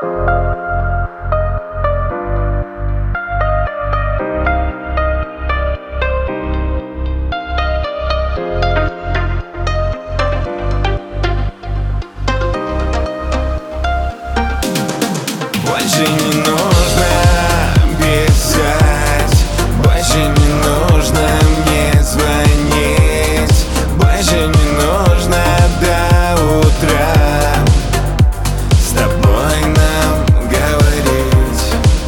Больше не нужно писать, больше не нужно мне звонить, больше не нужно до утра с тобой нам говорить.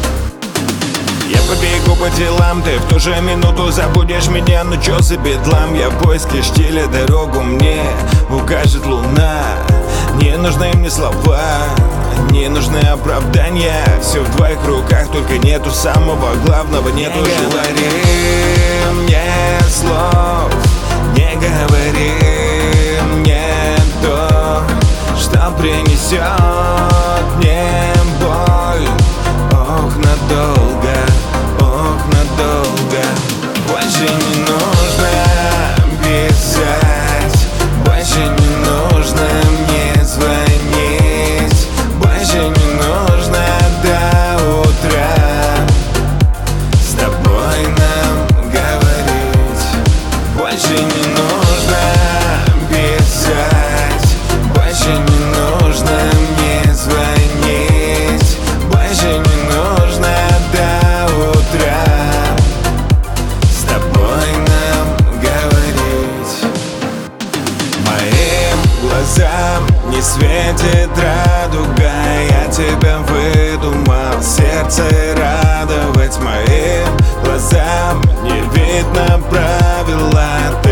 Я побегу по делам, ты в ту же минуту забудешь меня. Ну чё за бедлам, я в поиске штиля, дорогу мне укажет луна. Не нужны мне слова, не нужны оправдания. Все в твоих руках, только нету самого главного, нету желания. Мне слов, не говори мне то, что принесет мне боль. Ох, надолго, ох, надолго. Больше не нужно писать, больше не нужно мне звонить, больше не нужно до утра с тобой нам говорить. Больше не нужно писать, больше не нужно мне звонить, больше не нужно до утра с тобой нам говорить. Моим глазам не светит радуга, я тебя выдумал, сердце радовать. Моим глазам не видно правила.